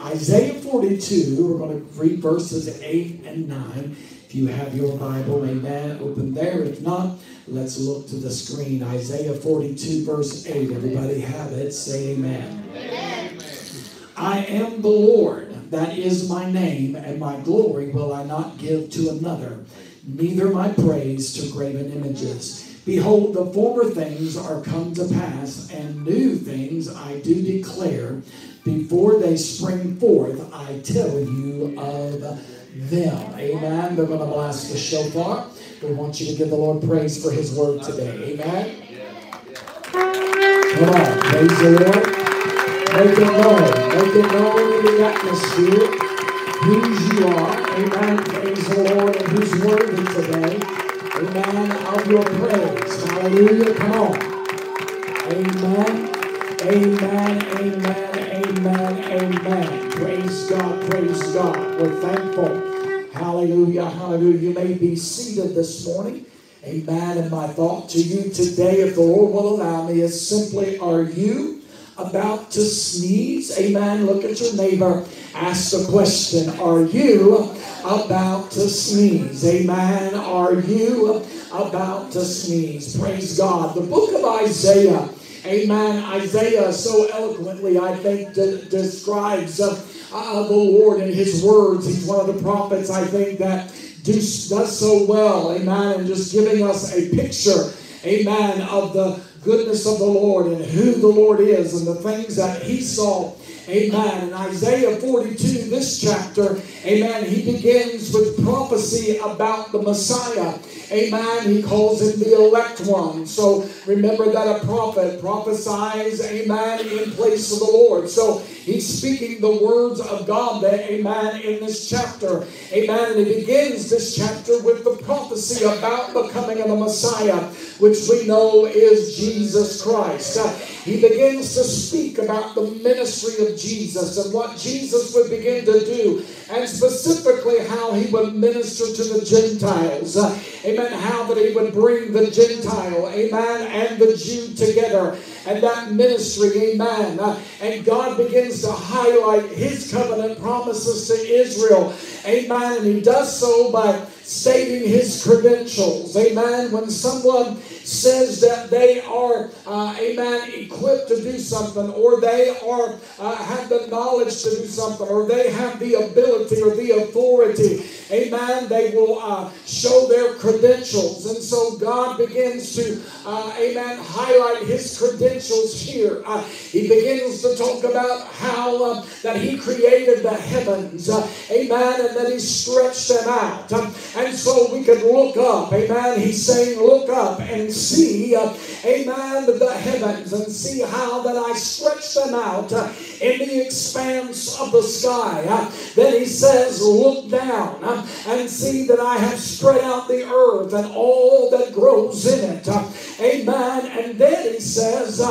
Isaiah 42, we're going to read verses 8 and 9. If you have your Bible, amen, open there. If not, let's look to the screen. Isaiah 42, verse 8. Everybody have it. Say amen. Amen. I am the Lord, that is my name, and my glory will I not give to another, neither my praise to graven images. Behold, the former things are come to pass, and new things I do declare. Before they spring forth, I tell you of them. Amen. They're going to blast the shofar. We want you to give the Lord praise for His word today. Amen. Come on, praise the Lord. Make it known. Make it known in the atmosphere whose you are. Amen. Praise the Lord and who's worthy today. Amen. Of your praise. Hallelujah. Come on. Amen. Amen. Amen. Amen. Amen. Praise God. Praise God. We're thankful. Hallelujah. Hallelujah. You may be seated this morning. Amen. And my thought to you today, if the Lord will allow me, is simply, are you about to sneeze? Amen. Look at your neighbor. Ask the question, are you about to sneeze? Amen. Are you about to sneeze? Praise God. The book of Isaiah. Amen. Isaiah so eloquently, I think, describes the Lord in His words. He's one of the prophets, I think, that does so well. Amen. And just giving us a picture, amen, of the goodness of the Lord and who the Lord is and the things that He saw. Amen. In Isaiah 42, this chapter, amen, he begins with prophecy about the Messiah. Amen. He calls him the elect one. So remember that a prophet prophesies, amen, in place of the Lord. So he's speaking the words of God there, amen, in this chapter. Amen. And he begins this chapter with the prophecy about the coming of the Messiah, which we know is Jesus Christ. He begins to speak about the ministry of Jesus and what Jesus would begin to do, and specifically how He would minister to the Gentiles. Amen. How that He would bring the Gentile, amen, and the Jew together. And that ministry, amen. And God begins to highlight His covenant promises to Israel. Amen. And He does so by stating His credentials. Amen. When someone says that they are, amen, equipped to do something, or they are have the knowledge to do something, or they have the ability or the authority, amen, they will show their credentials. And so God begins to, amen, highlight His credentials here. He begins to talk about how that He created the heavens, amen, and that He stretched them out. And so we can look up, amen. He's saying, look up and see, amen, the heavens, and see how that I stretch them out in the expanse of the sky. Then He says, look down and see that I have spread out the earth and all that grows in it. Amen. And then He says,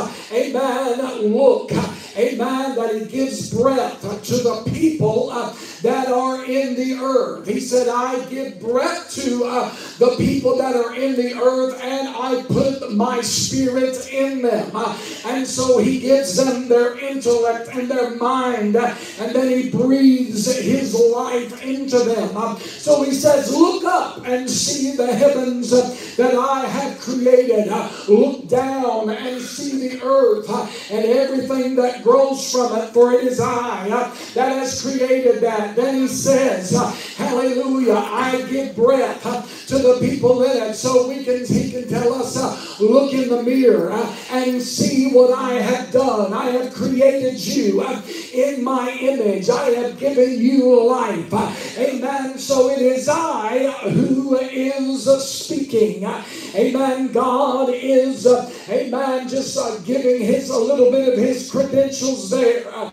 amen, look, amen, that He gives breath to the people that are in the earth. He said, I give breath to the people that are in the earth, and I put my spirit in them. And so He gives them their intellect and their mind, and then He breathes His life into them. So He says, look up and see the heavens that I have created. Look down and see the earth and everything that grows from it, for it is I that has created that. Then He says, hallelujah, I give breath to the people in it. So He can tell us, look in the mirror and see what I have done. I have created you in my image. I have given you life. Amen. So it is I who is speaking. Amen. God is, amen, just giving a little bit of His credentials there.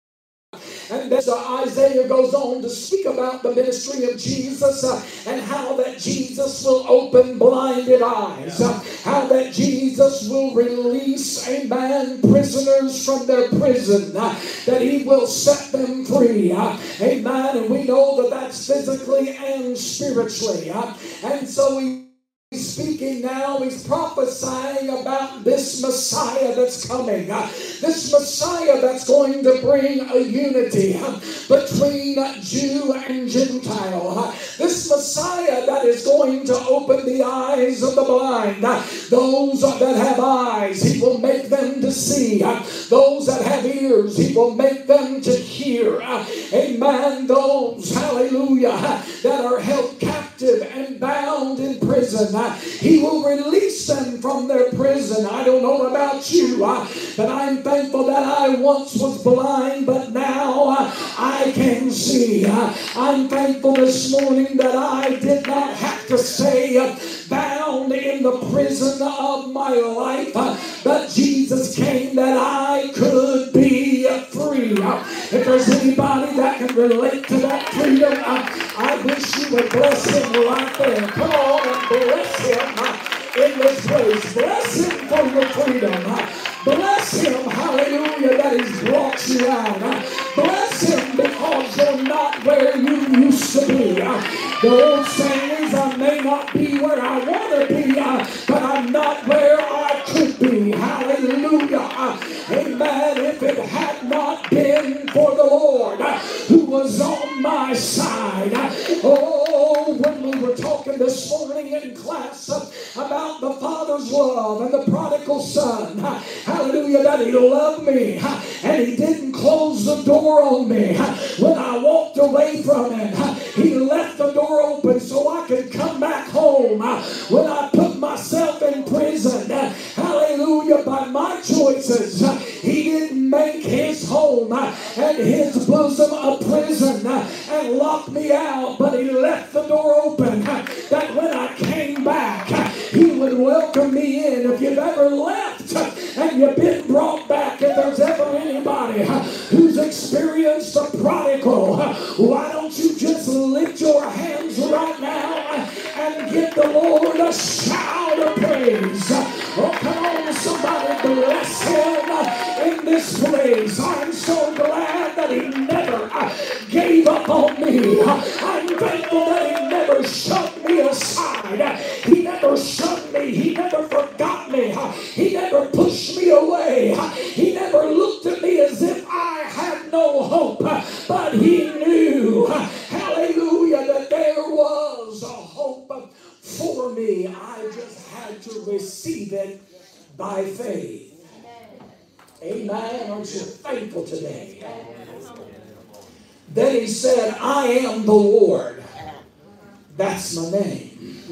And then Isaiah goes on to speak about the ministry of Jesus and how that Jesus will open blinded eyes, how that Jesus will release, amen, prisoners from their prison, that He will set them free, amen. And we know that that's physically and spiritually. And so speaking now, he's prophesying about this Messiah that's coming. This Messiah that's going to bring a unity between Jew and Gentile. This Messiah that is going to open the eyes of the blind. Those that have eyes, he will make them to see. Those that have ears, he will make them to hear. Amen. Those, hallelujah, that are held captive and bound in prison, he will release them from their prison. I don't know about you, but I'm thankful that I once was blind, but now I can see. I'm thankful this morning that I did not have to stay bound in the prison of my life, but Jesus came that I could be free. If there's anybody that can relate to that freedom, I wish you would bless him right there. Come on and bless him in this place. Bless him for your freedom. Bless him, hallelujah, that he's brought you out. Bless him because you're not where you used to be. The old saying is, I may not be where I want to be, but I'm not where I could be. Hallelujah. Amen. If it had not been for the Lord who was on my side. Oh, when we were talking this morning in class about the Father's love and the prodigal son. Hallelujah, that he loved me and he didn't close the door on me. When I walked away from him, he left the door open so I could come back home. When I put myself in prison, hallelujah, by my choices, he didn't make his home and his bosom a prison and lock me out, but he left the door open that when I came back, he would welcome me in. If you've ever left and you've been brought back, if there's ever anybody who's experienced a prodigal, why don't you just lift your hands right now and give the Lord a shout of praise. Oh, come on, somebody bless him in this place. I'm so glad that he never gave up on me. I'm thankful that he never shoved me aside. He never shoved me. He never forgot me. He never pushed me away. He never looked at me as if I had no hope. But he knew, hallelujah, that there was a hope for me. I just had to receive it by faith. Amen. Aren't you thankful today? Then he said, I am the Lord. That's my name.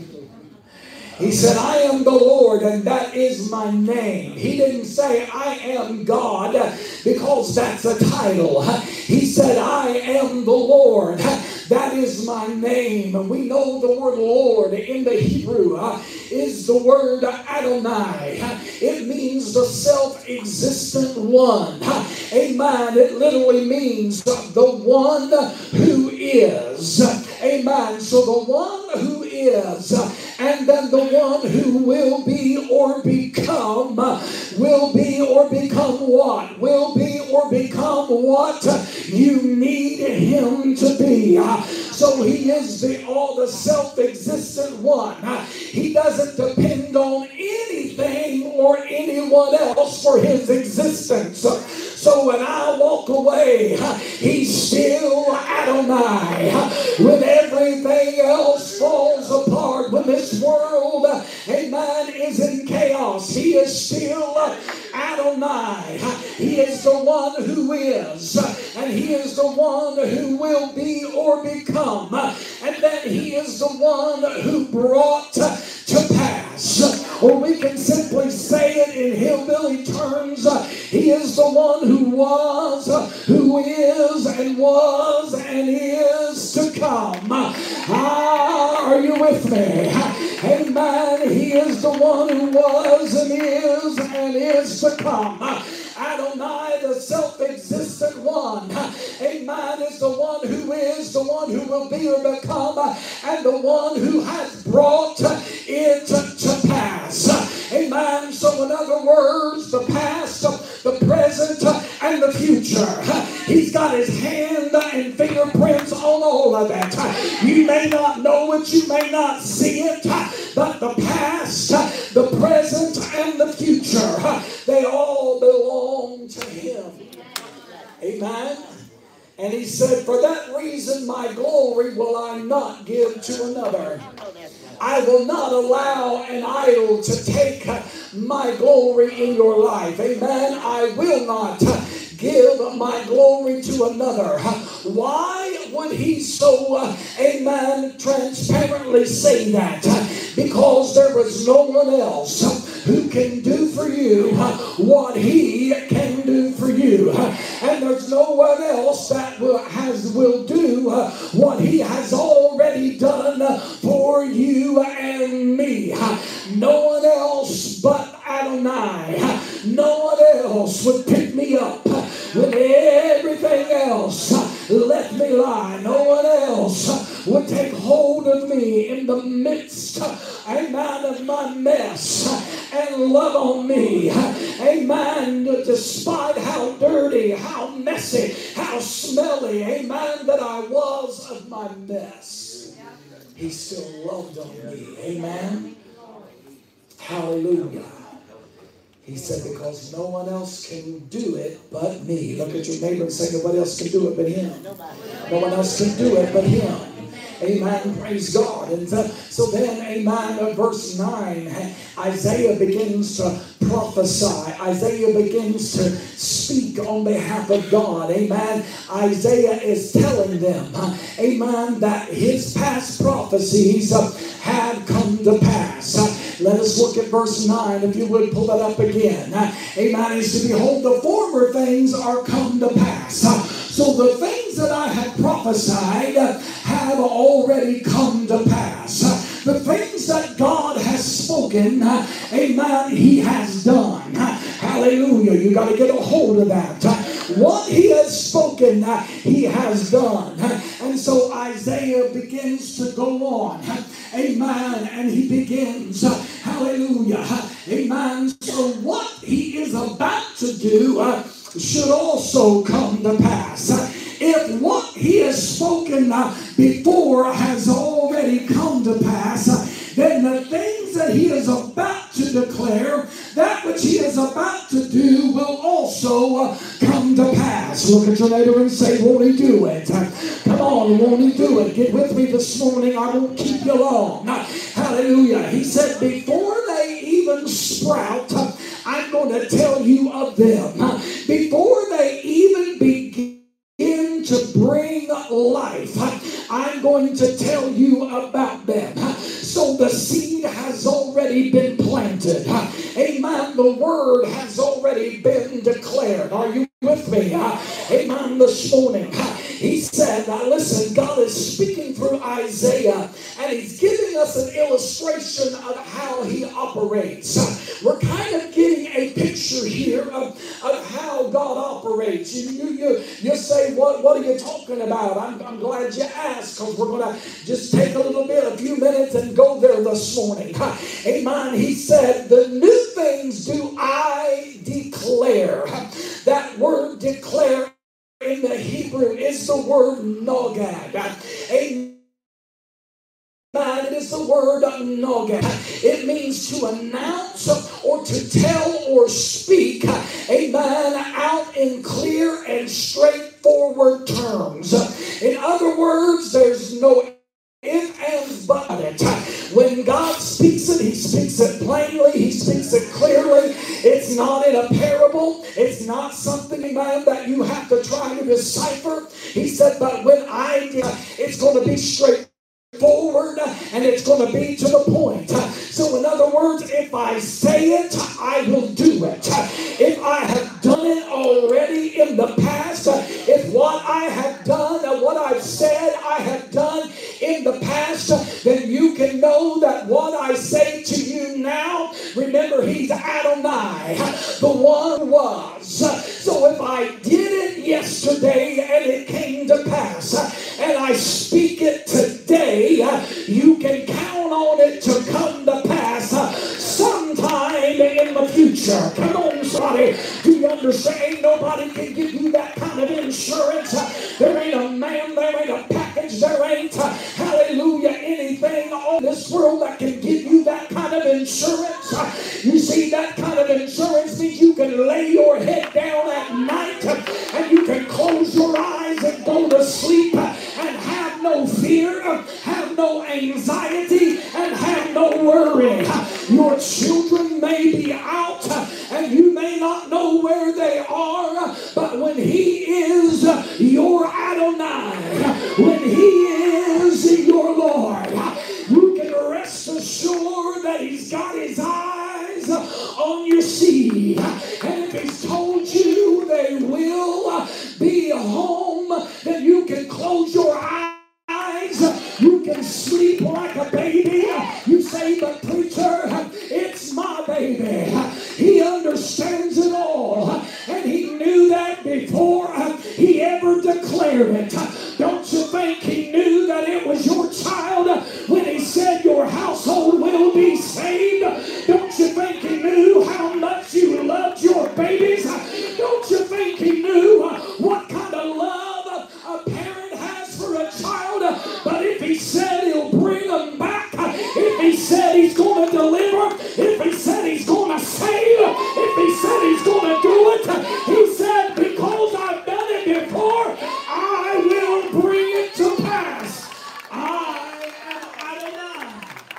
He said, I am the Lord, and that is my name. He didn't say, I am God, because that's a title. He said, I am the Lord. That is my name. And we know the word Lord in the Hebrew is the word Adonai. It means the self-existent one. Amen. It literally means the one who is. Amen. So the one who is, and then the one who will be or become, will be or become what? Will be or become what you need him to be. So he is the self-existent one. He doesn't depend on anything or anyone else for his existence. So when I walk away, he's still Adonai. When everything else falls apart, when this world, amen, is in chaos, he is still Adonai. He is the one who is, and he is the one who will be or become, and then he is the one who brought to pass. Or we can simply say it in hillbilly terms, he is the one who was, who is, and was, and is to come. Are you with me? Amen. He is the one who was, and is to come. Adonai, the self-existent one. Amen. Is the one who is, the one who will be or become, and the one who has brought it to pass. Amen. So in other words, the past, the present, and the future. He's got his hand and fingerprints on all of that. You may not know it, you may not see it, but the past, the present, and the future, they all belong to Him. Amen. And He said, for that reason my glory will I not give to another. I will not allow an idol to take my glory in your life. Amen. I will not give my glory to another. Why would He so, amen, transparently say that? Because there is no one else who can do for you what He can do for you. And there's no one else that will do what He has already done for you and me. No one else but Adonai. No one else would pick me up when everything else let me lie. No one else would take hold of me in the midst, amen, of my mess and love on me. Amen. Despite how dirty, how messy, how smelly, amen, that I was of my mess, He still loved on me. Amen. Hallelujah. He said, because no one else can do it but me. Look at your neighbor and say, nobody else can do it but Him. No one else can do it but Him. Amen. Praise God. And so then, amen, verse 9, Isaiah begins to prophesy. Isaiah begins to speak on behalf of God. Amen. Isaiah is telling them, amen, that his past prophecies had come to pass. Let us look at verse 9, if you would pull that up again. Amen. He said, behold, the former things are come to pass. So the things that I had prophesied have already come to pass. The things that God has spoken, amen, He has done. Hallelujah. You got to get a hold of that. What He has spoken, He has done. And so Isaiah begins to go on. Amen. And he begins, hallelujah. Amen. So what He is about to do should also come to pass. If what He has spoken before has already come to pass, then the things that He is about to declare, that which He is about to do, will also come to pass. Look at your neighbor and say, won't He do it? Come on, won't He do it? Get with me this morning. I won't keep you long. Hallelujah. He said, before they even sprout, I'm going to tell you of them. Before they even begin to bring life, I'm going to tell you about them. So the seed has already been planted. Amen. The word has already been declared. Are you with me? Amen. This morning, he said, now listen, God is speaking through Isaiah, and He's giving us an illustration of how He operates. We're kind of getting a picture here of how God operates. You say, what are you talking about? I'm glad you asked, because we're going to just take a few minutes and go there this morning. Amen. He said, the new things do I declare. That word declare in the Hebrew is the word nogad. Amen. It is the word nogad. It means to announce or to tell or speak, amen, out in clear and straightforward terms. In other words, there's no if, ands, but it. When God speaks it, He speaks it plainly. He speaks it clearly. It's not in a parable. It's not something, man, that you have to try to decipher. He said, but when I do, it's going to be straightforward and it's going to be to the point. So in other words, if I say it, I will do it. If I have done it already in the past, if what I have done and what I've said I have done in the past, then you can know that what I say to you now, remember, He's Adonai, the one was. So if I did it yesterday and it came to pass, and I speak it today, you can count on it to come to pass sometime in the future. Come on, somebody. Do you understand? Ain't nobody can give you that kind of insurance. There ain't a man fight, hallelujah, anything on this world that can give you that kind of insurance. You see, that kind of insurance means you can lay your head down at night and you can close your eyes and go to sleep and have no fear, have no anxiety, and have no worry. Your children may be out and you may not know where they are, but when He is your Adonai, when He is your Lord, you can rest assured that He's got His eyes on your seed. And if He's told you they will be home, then you can close your eyes. You can sleep like a baby. You say, but preacher, it's my baby. He understands it all. And He knew that before He ever declared it. Don't you think He knew that it was your child when He said your household will be saved? Don't you think He knew how much you loved your babies? Don't you think He knew what kind of love a parent has for a child? But if He said He'll bring them back, if He said He's going to deliver, if He said He's going to save, if He said He's going to do it, He said, because I've done it before, I will bring it to pass. I am Adonai.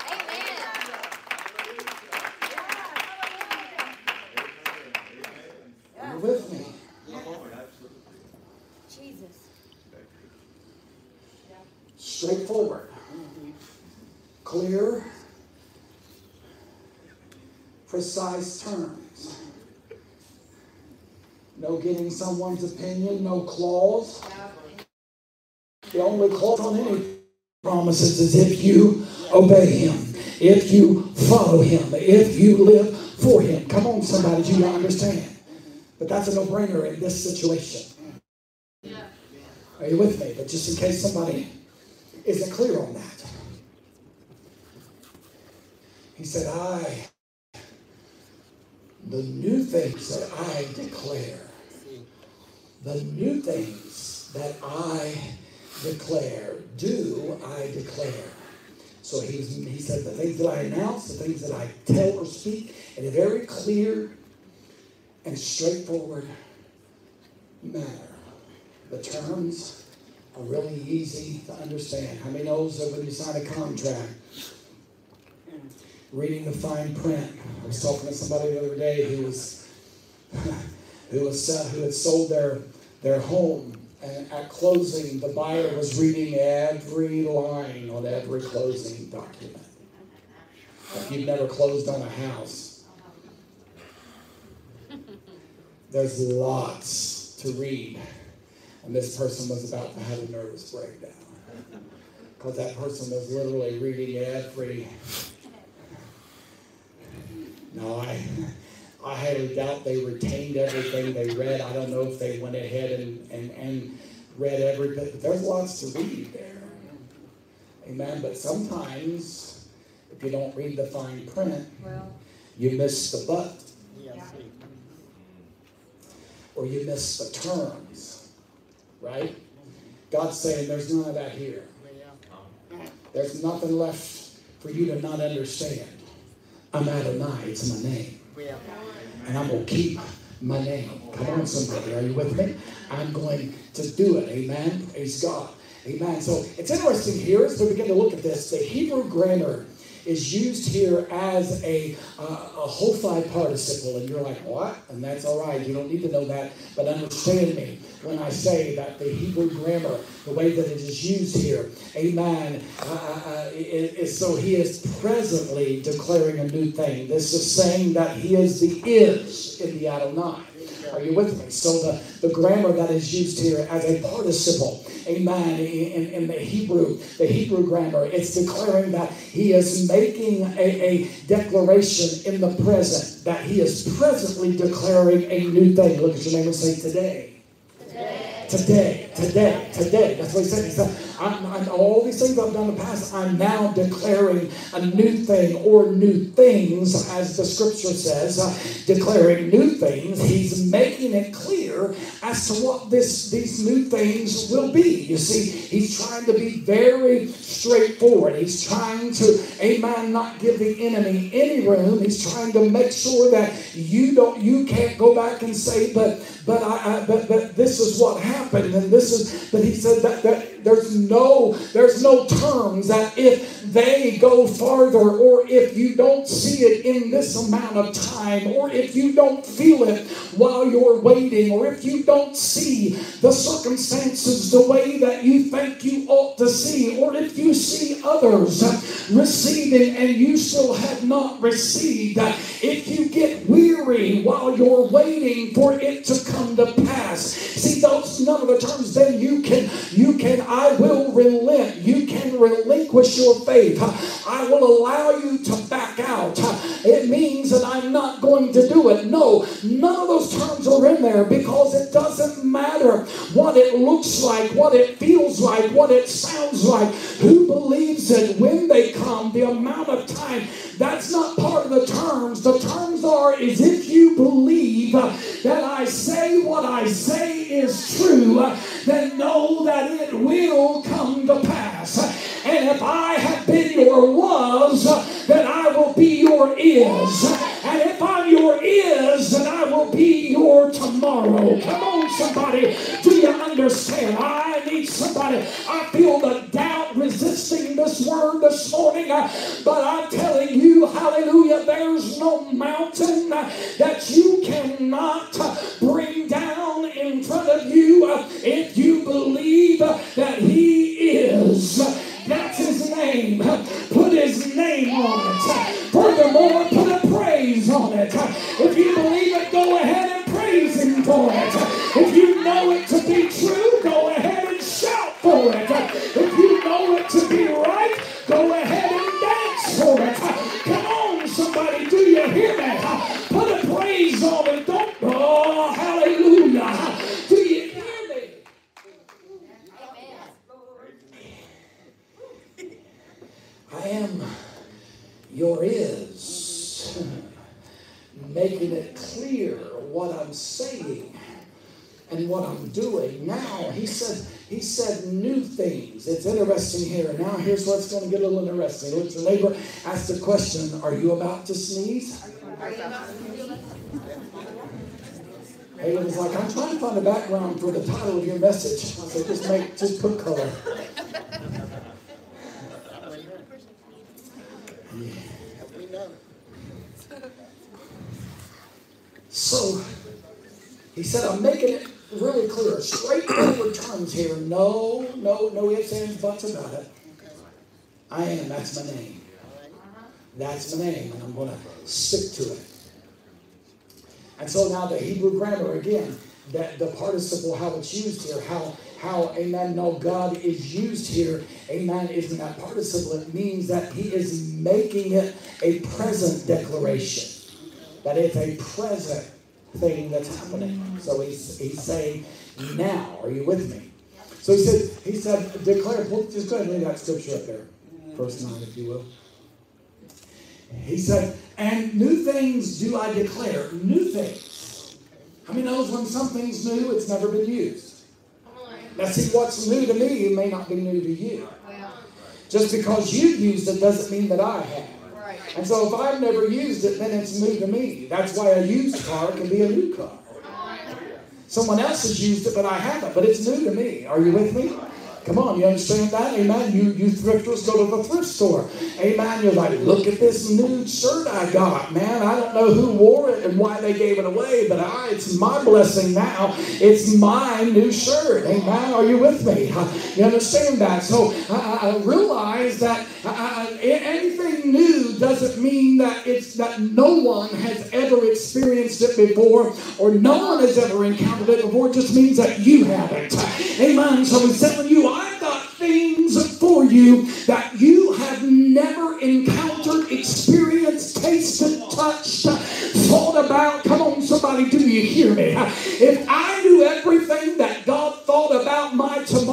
Amen. You're with me. Jesus. Straightforward. Clear. Precise terms. No getting someone's opinion, no clause. The only clause on any promises is if you obey Him, if you follow Him, if you live for Him. Come on, somebody, you understand. But that's a no-brainer in this situation. Are you with me? But just in case somebody isn't clear on that. He said, the new things that I declare, the new things that I declare, do I declare. So he said the things that I announce, the things that I tell or speak in a very clear and straightforward manner. The terms are really easy to understand. How many knows that when you sign a contract, reading the fine print? I was talking to somebody the other day who had sold their home, and at closing, the buyer was reading every line on every closing document. If you've never closed on a house, there's lots to read. And this person was about to have a nervous breakdown. Because that person was literally reading every... No, I highly doubt they retained everything they read. I don't know if they went ahead and read everything. But there's lots to read there. Amen. But sometimes, if you don't read the fine print, you miss the but. Or you miss the terms. Right? God's saying there's none of that here. There's nothing left for you to not understand. I'm Adonai, it's my name. And I'm going to keep my name. Come on, somebody, are you with me? I'm going to do it. Amen. Praise God. Amen. So it's interesting here as we begin to look at this. The Hebrew grammar is used here as a Hophi participle. And you're like, what? And that's all right. You don't need to know that. But understand me when I say that the Hebrew grammar, the way that it is used here, amen, is so He is presently declaring a new thing. This is saying that He is the is in the Adonai. Are you with me? So the grammar that is used here as a participle, amen, in the Hebrew grammar, it's declaring that He is making a declaration in the present, that He is presently declaring a new thing. Look at your neighbor and say, today. Today. That's what He said. He said, all these things I've done in the past, I'm now declaring a new thing, or new things, as the scripture says, declaring new things. He's making it clear as to what these new things will be. You see, he's trying to be very straightforward. He's trying to, amen, not give the enemy any room. He's trying to make sure that you can't go back and say, but this is what happened, and this is. But he said that there's no terms that if they go farther, or if you don't see it in this amount of time, or if you don't feel it while you're waiting, or if you don't see the circumstances the way that you think you ought to see, or if you see others receiving and you still have not received, if you get weary while you're waiting for it to come to pass, see, those none of the terms, then you can I will relent. You can relinquish your faith. I will allow you to back out. It means that I'm not going to do it. No, none of those terms are in there, because it doesn't matter what it looks like, what it feels like, what it sounds like, who believes it, when they come, the amount of time. That's not part of the terms. The terms are, is if you believe that I say what I say is true, then know that it will come to pass. And if I have been your was, then I will be your is. And if I'm your is, then I will be your tomorrow. Come on, somebody. Do you understand? I need somebody. I feel the doubt resisting this word this morning. But I'm telling you, hallelujah, there's no mountain that you cannot bring down in front of you if you believe that he is. That's his name. Put his name on it. Furthermore, put a praise on it. If you believe it, go ahead and praise him for it. If you know it to be true, go ahead and shout for it. If you know it to be right, go ahead and dance for it. Come on, somebody, do you hear me? Put a praise on it. Don't, oh, hallelujah. Do you hear me? I am your is. Making it clear what I'm saying and what I'm doing. Now, he said new things. It's interesting here. Now, here's what's going to get a little interesting. Look at your neighbor, ask the question, are you about to sneeze? Hey, it was like, I'm trying to find a background for the title of your message. I said, just put color. So, he said, I'm making it really clear. Straightforward terms here. No ifs, ands, buts about it. I am. That's my name. That's my name, and I'm going to stick to it. And so now the Hebrew grammar, again, that the participle, how it's used here, how, amen, no, God is used here, amen, isn't that participle. It means that he is making it a present declaration. That it's a present thing that's happening. So he's saying, now, are you with me? So he said, declare, well, just go ahead and read that scripture up there. Verse 9, if you will. He said, and new things do I declare. New things. How many knows when something's new, it's never been used? Now see, what's new to me may not be new to you. Just because you've used it doesn't mean that I have. And so if I've never used it, then it's new to me. That's why a used car can be a new car. Someone else has used it, but I haven't. But it's new to me. Are you with me? Come on, you understand that? Amen. You thrifters go to the thrift store. Amen. You're like, look at this new shirt I got, man. I don't know who wore it and why they gave it away, but it's my blessing now. It's my new shirt. Amen. Are you with me? You understand that? So I realize that anything new doesn't mean that that no one has ever experienced it before, or no one has ever encountered it before. It just means that you haven't. Amen. So he's telling you, I've got things for you that you have never encountered, experienced, tasted, touched, thought about. Come on, somebody, do you hear me? If I knew everything that God thought about my tomorrow,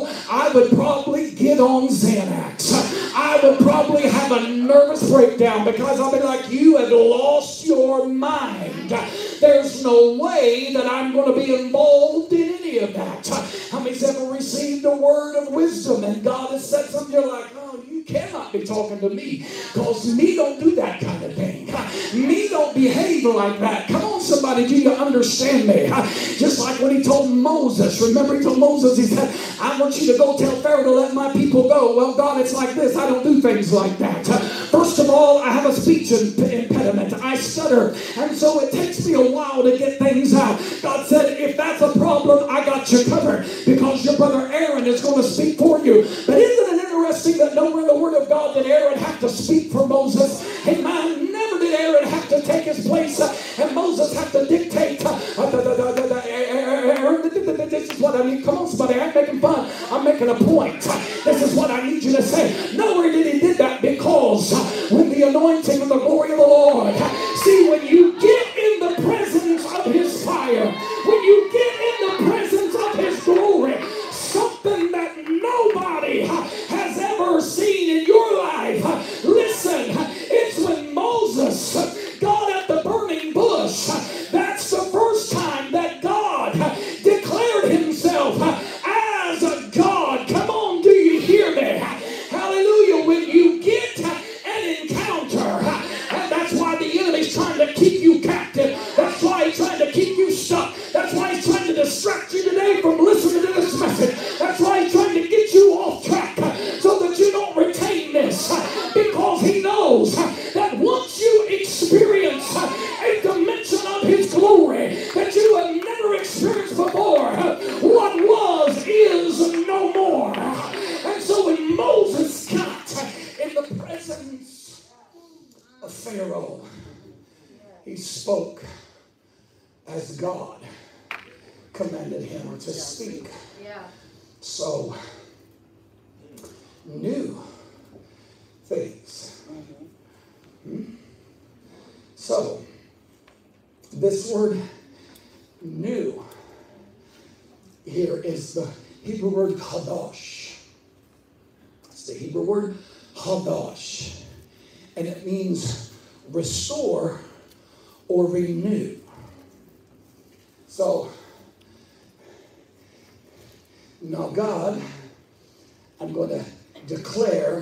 know, I would probably get on Xanax. I would probably have a nervous breakdown because I'd be like, you have lost your mind. There's no way that I'm going to be involved in any of that. How many's ever received a word of wisdom and God has said something, you're like, oh, you cannot be talking to me because me don't do that kind of thing. Me don't behave like that. Come on, somebody, do you understand me? Just like when he told Moses, remember he told Moses, he said, I want you to go tell Pharaoh to let my people go. Well, God, it's like this. I don't do things like that. First of all, I have a speech impediment. I stutter. And so it takes me a while to get things out. God said, if that's a problem, I got you covered because your brother Aaron is going to speak for you. But isn't it interesting that nowhere in the Word of God did Aaron have to speak for Moses? Amen. Never did Aaron have to take his place and Moses have to dictate. This is what I need. Come on, somebody. I'm making fun. I'm making a point. This is what I need you to say. Nowhere did he did that because when the anointing and the glory of the Lord, see, when you get in the presence of his fire, when you get in the presence of his glory, something that nobody has ever seen in your life. Listen, it's when Moses got at the burning bush. That's the first time that God declared himself as a God. Come on, do you hear me? Hallelujah. When you get an encounter, and that's why the enemy's trying to keep you captive. That's why he's trying to keep you stuck. That's why he's trying to distract you today from listening to this message. That's why he's trying to get you off track so that you don't retain this. Because he knows that once you experience a dimension of his glory that you have never experienced before, what was is no more. And so when Moses got in the presence of Pharaoh, he spoke as God commanded him to speak. So, new things. So, this word new here is the Hebrew word chadash. It's the Hebrew word chadash. And it means restore or renew. So, now God, I'm going to declare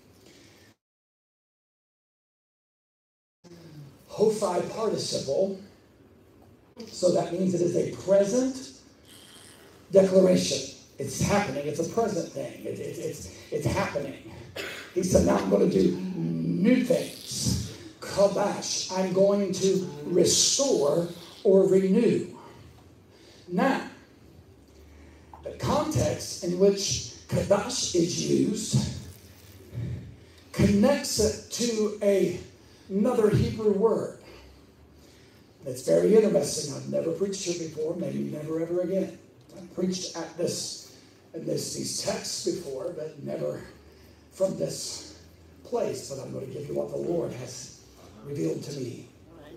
Hophi participle. So that means it is a present declaration. It's happening. It's a present thing. It's happening. He said, now I'm going to do new things. Kabash. I'm going to restore or renew. Now, the context in which Kadash is used connects it to another Hebrew word. It's very interesting. I've never preached here before, maybe never ever again. I've preached at these texts before, but never from this place. But I'm going to give you what the Lord has revealed to me.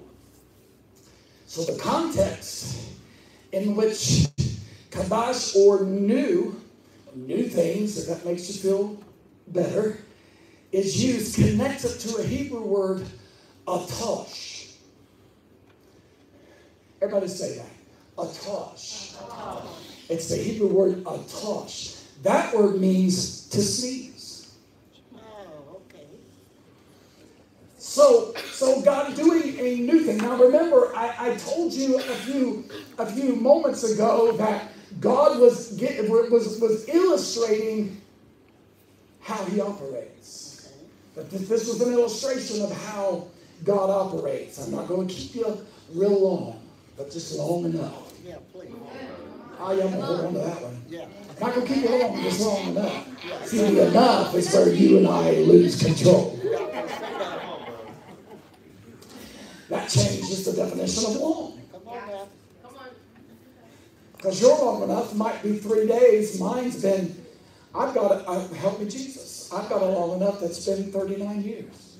So the context in which Kabash or new things, if that makes you feel better, is used, connects it to a Hebrew word, atosh. Everybody say that. Atosh. It's the Hebrew word atosh. That word means to sneeze. Oh, okay. So God doing a new thing. Now remember, I told you a few moments ago that God was illustrating how he operates. But this was an illustration of how God operates. I'm not going to keep you real long, but just long enough. Yeah, please. I am going to hold on to that one. Yeah. I'm not going to keep you long, just long enough. See, enough is where you and I lose control. That changes the definition of long. Come on now. Because your long enough might be 3 days. Mine's been, help me Jesus. I've got a long enough that's been 39 years.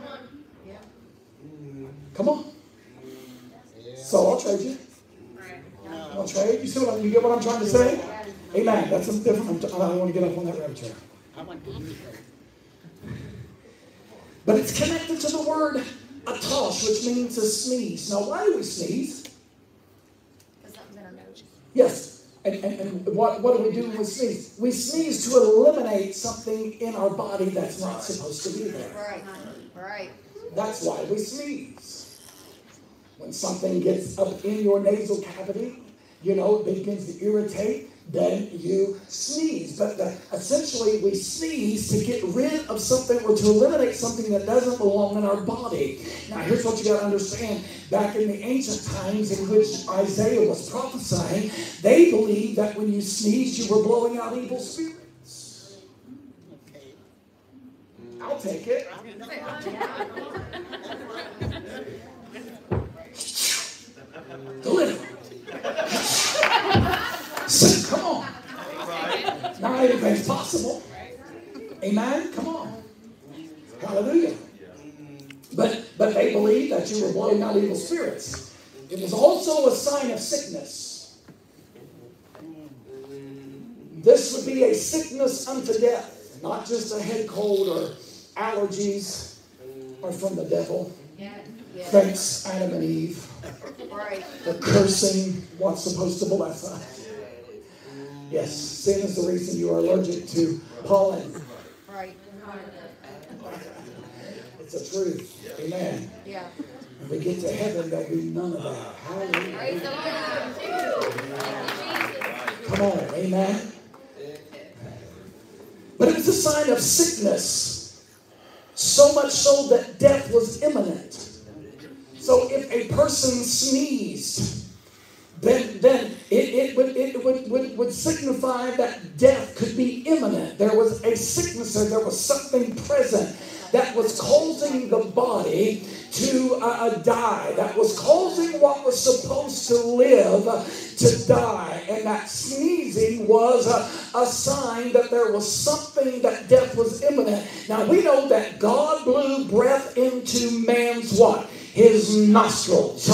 Come on. So I'll trade you. I'll trade. You see you get what I'm trying to say? Amen. That's a different. I don't want to get up on that rabbit trail. I want to eat it. But it's connected to the word atosh, which means to sneeze. Now, why do we sneeze? Because something's in our nose. Yes. And what do we do when we sneeze? We sneeze to eliminate something in our body that's not supposed to be there. Right. Right. That's why we sneeze. When something gets up in your nasal cavity, it begins to irritate, then you sneeze. But essentially, we sneeze to get rid of something or to eliminate something that doesn't belong in our body. Now, here's what you got to understand. Back in the ancient times in which Isaiah was prophesying, they believed that when you sneezed, you were blowing out evil spirits. Okay. I'll take it. Deliver. Come on. Now anything's possible. Amen? Come on. Hallelujah. But they believed that you were blowing out evil spirits. It was also a sign of sickness. This would be a sickness unto death. Not just a head cold or allergies or from the devil. Thanks, Adam and Eve. Right. The cursing what's supposed to bless us. Yes, sin is the reason you are allergic to pollen. Right. It's a truth. Amen. Yeah. When we get to heaven, there'll be none of that. Hallelujah. Praise the Lord. Come on. Amen. But it was a sign of sickness, so much so that death was imminent. So if a person sneezed, then it would signify that death could be imminent. There was a sickness or there was something present that was causing the body to die, that was causing what was supposed to live to die. And that sneezing was a sign that there was something, that death was imminent. Now we know that God blew breath into man's what? His nostrils.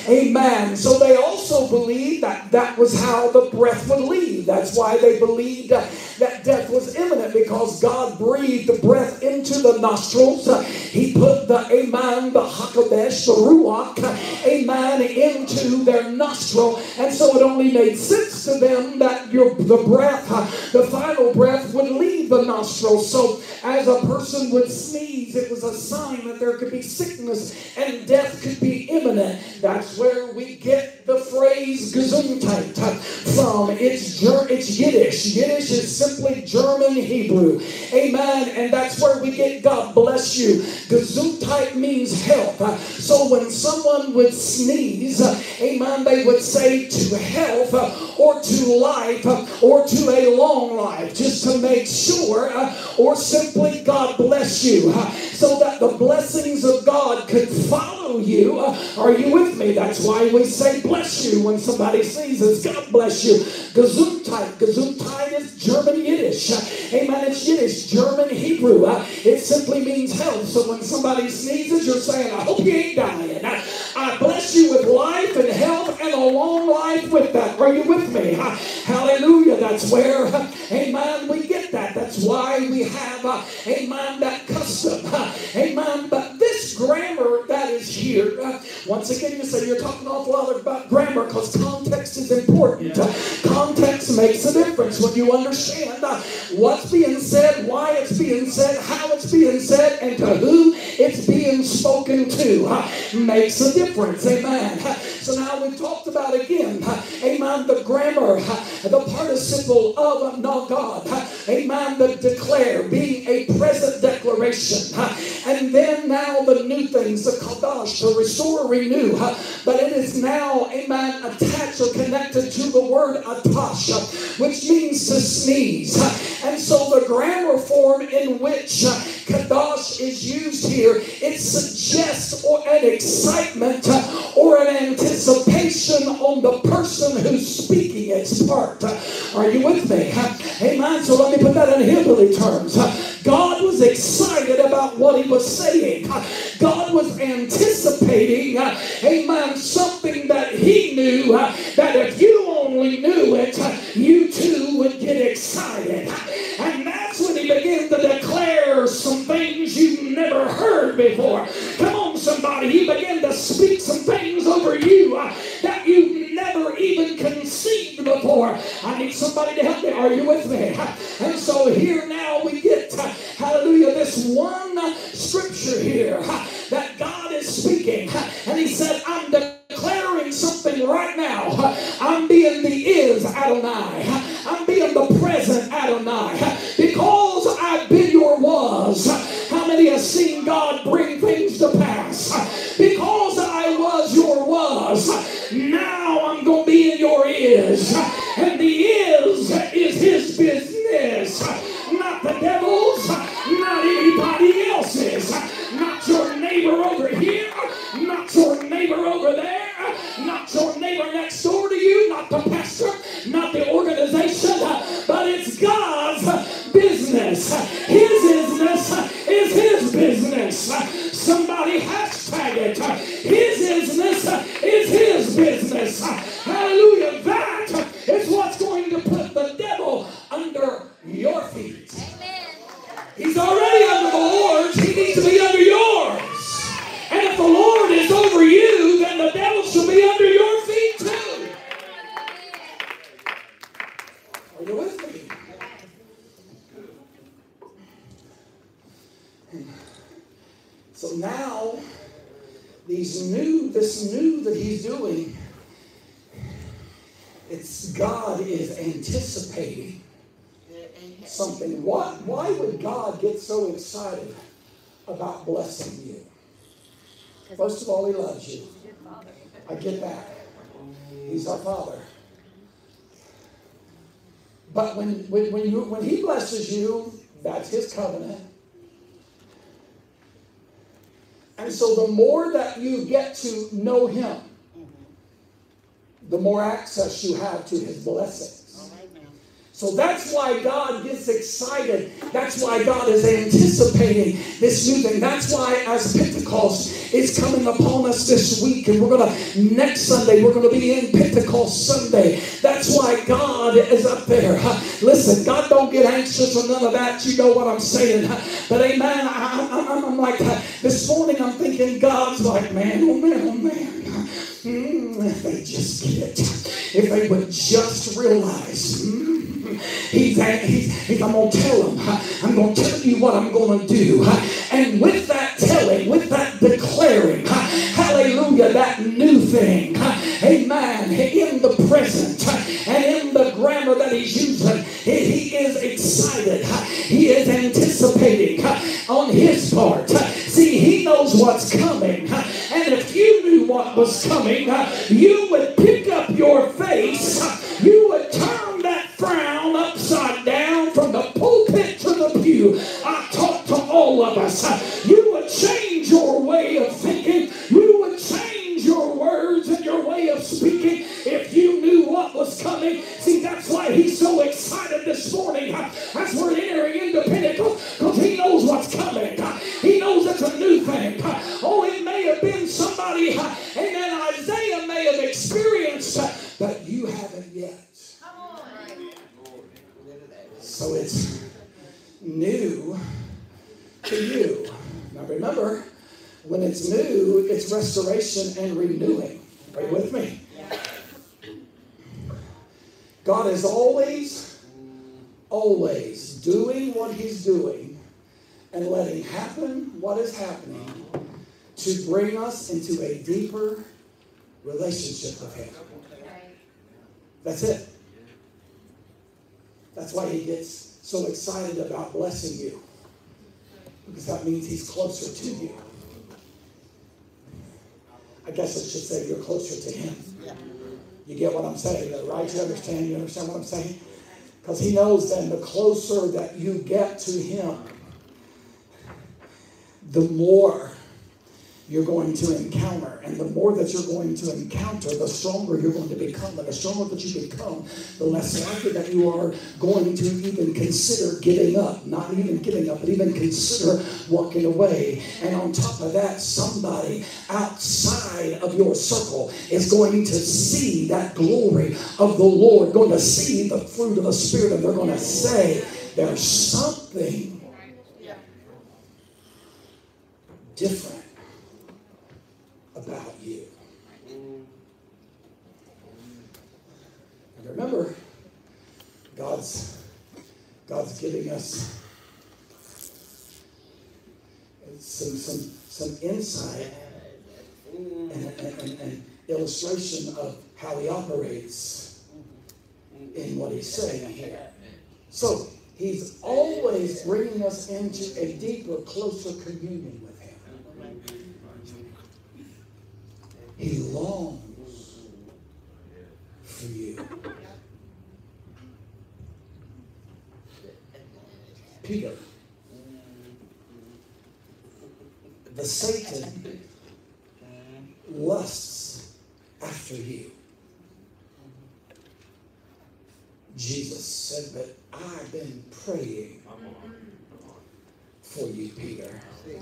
Amen. So they also believed that that was how the breath would leave. That's why they believed that death was imminent, because God breathed the breath into the nostrils. He put the amen, the hakadesh, the ruach, amen, into their nostril. And so it only made sense to them that the breath, the final breath would leave the nostril. So as a person would sneeze, it was a sign that there could be sickness and death could be imminent. That's where we get the phrase Gesundheit from. It's Yiddish. Yiddish is simply German Hebrew. Amen. And that's where we get God bless you. Gesundheit means health. So when someone would sneeze, amen, they would say to health or to life or to a long life, just to make sure, or simply God bless you, so that the blessings of God could follow you. Are you with me? That's why we say bless you when somebody sneezes. God bless you. Gesundheit. Gesundheit is German Yiddish. Amen. It's Yiddish, German Hebrew. It simply means health. So when somebody sneezes, you're saying, I hope you ain't dying. I bless you with life and health and a long life with that. Are you with me? Hallelujah. That's where, amen, we get that. That's why we have, amen, that custom. Amen. But this grammar that is here, once again, you say you're talking an awful lot about grammar because context is important. Context makes a difference when you understand what's being said, why it's being said, how it's being said, and to who it's being spoken to. Makes a difference. Amen. So now we've talked about again, amen, the grammar, the participle of God. Amen. The declare being a present declaration. And then now the new things, the kadash, to restore, renew. But it is now, amen, attached or connected to the word atash, which means to sneeze. And so the grammar form in which kadash is used here, it suggests an excitement or an anticipation on the person who's speaking its part. Are you with me? Amen. So let me put that in hillbilly terms. God was excited about what he was saying. God was anticipating, amen, something that he knew that if you only knew it, you too would get excited. And that's when he began to declare some things you've never heard before. Come on, somebody. He began to speak some things over you that you've never even conceived before. I need somebody to help me. Are you with me? And so here now we get, hallelujah, this one scripture here that God is speaking. And he said, I'm declaring something right now. I'm being the is Adonai. I'm being the present Adonai. Because I've been your was. How many have seen God bring things to pass? Because I was your was. Now I'm going to be in your is. And the is his business. Not the devil's. Not anybody else's. Not your neighbor over here. Not your neighbor over there. Not your neighbor next door to you. Not the pastor. Not the organization. But it's God's business. His business is his business. Somebody hashtag it. His business is his business. Hallelujah. That is what's going to put the devil under your feet. Amen. He's already under the Lord's. He needs to be under yours. And if the Lord is over you, then the devil shall be under your feet too. Are you with me? So now, this new that he's doing, it's God is anticipating something. Why would God get so excited about blessing you? First of all, he loves you. I get that. He's our Father. But when he blesses you, that's his covenant. And so the more that you get to know him, the more access you have to his blessings. So that's why God gets excited. That's why God is anticipating this new thing. That's why as Pentecost is coming upon us this week, and next Sunday, we're going to be in Pentecost Sunday. That's why God is up there. Listen, God don't get anxious or none of that. You know what I'm saying. But amen, I'm like, this morning I'm thinking God's like, man, oh man, oh man. If they just get it. If they would just realize. I'm going to tell them. I'm going to tell you what I'm going to do. And with that telling, with that declaring, hallelujah, that new thing, amen, in the present and in the grammar that he's using, he is excited. He is anticipating on his part. See, he knows what's coming. And if you knew what was coming, you would pick up your face. You would turn that frown upside down from the pulpit to the pew. I talk to all of us. You would change your way of thinking. You would change your words and your way of speaking if you knew what was coming. See, that's why he's so excited this morning as we're entering into Pentecost, because he knows what's coming. He knows it's a new thing. Oh, it may have been somebody, amen, Isaiah may have experienced, but you haven't yet. So it's new to you. Now remember, when it's new, it's restoration and renewing. Are you with me? God is always doing what he's doing and letting happen what is happening to bring us into a deeper relationship with him. That's it. That's why he gets so excited about blessing you. Because that means he's closer to you. I guess I should say you're closer to him. You get what I'm saying, right? You understand what I'm saying? Because he knows then the closer that you get to him, the more you're going to encounter. And the more that you're going to encounter, the stronger you're going to become. And the stronger that you become, the less likely that you are going to even consider giving up. Not even giving up, but even consider walking away. And on top of that, somebody outside of your circle is going to see that glory of the Lord, going to see the fruit of the Spirit, and they're going to say, there's something different about you. And remember, God's giving us some insight and illustration of how he operates in what he's saying here. So he's always bringing us into a deeper, closer communion with him. He longs for you. Peter, the Satan lusts after you. Jesus said, but I've been praying for you, Peter.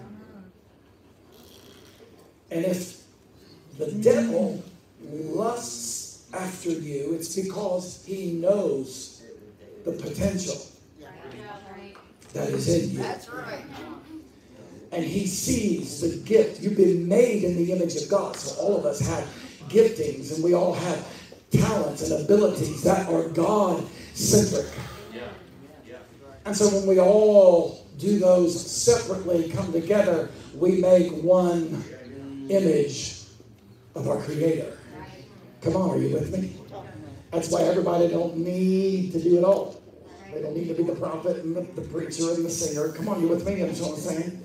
And if the devil lusts after you, it's because he knows the potential that is in you. That's right. And he sees the gift. You've been made in the image of God. So all of us have giftings, and we all have talents and abilities that are God-centric. And so when we all do those separately, come together, we make one image of our Creator. Come on, are you with me? That's why everybody don't need to do it all. They don't need to be the prophet and the preacher and the singer. Come on, you with me? You understand what I'm saying?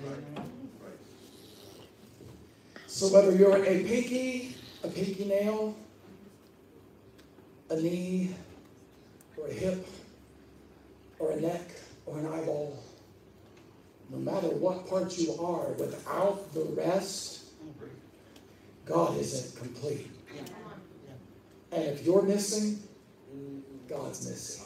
So whether you're a pinky nail, a knee, or a hip, or a neck, or an eyeball, no matter what part you are, without the rest, God isn't complete. And if you're missing, God's missing.